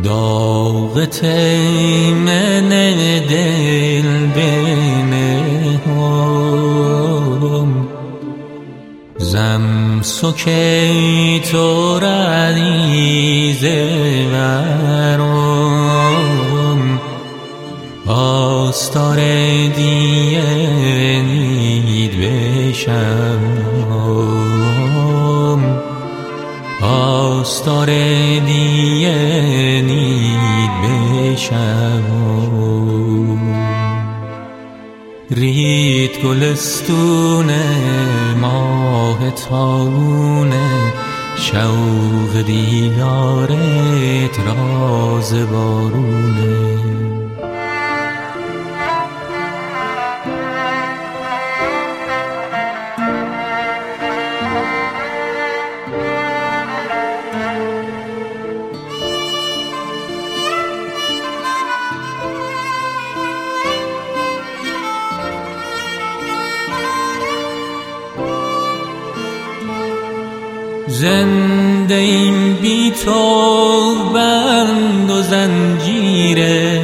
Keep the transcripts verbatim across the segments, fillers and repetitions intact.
داغ تیمن دل بنهم زم سکی تو ردیز ورم آستار دیه نید بشم آستار دیه نید بشم رید گلستون ماه تابونه شوق دیدارت راز بارونه زنده این بی تو بند و زنجیره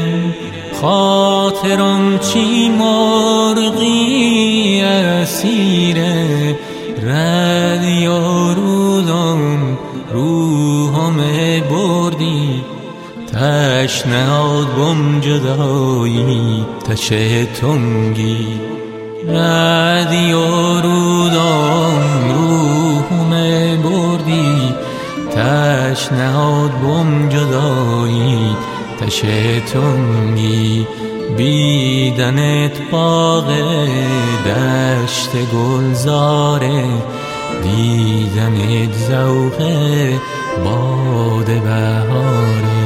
خاطرم چی مرغی اسیره رد یا رودم روحم بردی تشنهاد بم جدایی تشه تنگی رد یا رودم روحم بردی تشنهاد بم جدایی تشه تنگی بیدنت باغ دشت گلزاره دیدنت ذوق باد بهاره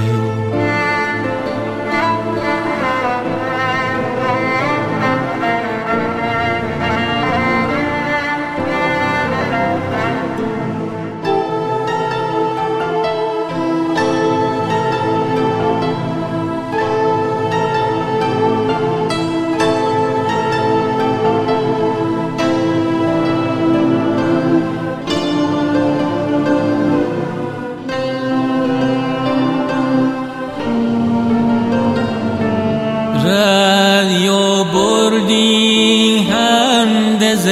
رادیو بردی هندز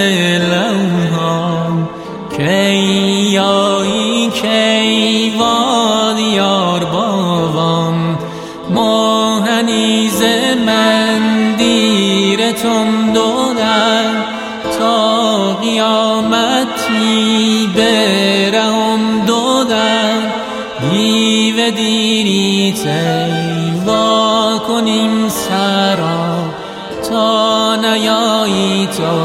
لوحام کی یایی کی وادیار بابام ماهنیز من دیرتم دودن تا قیامتی برهم دودن دیو دیری تی وا کنیم سرا تا نیایی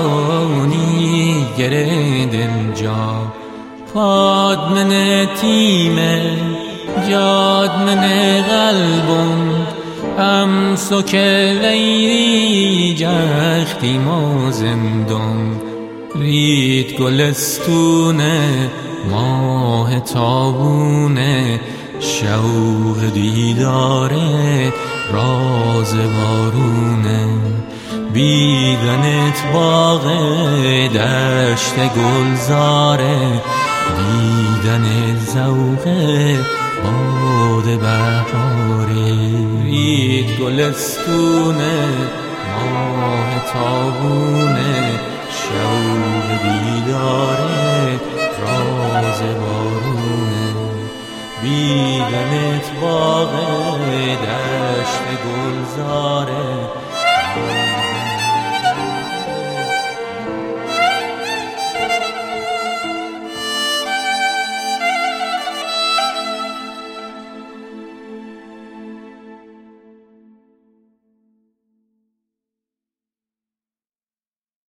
تونی گرد انجا پادمن تیمه جادمن قلبم هم سکه ویری جختی ما زندم رید گلستونه ماه تابونه شوق دیداره راز بارونه بیدنت باغ دشت گلزاره دیدنت ذوق باد بهاره رید گلستونه ماه تابونه شوق دیداره راز بارونه بیدنت باغ دشت گلزاره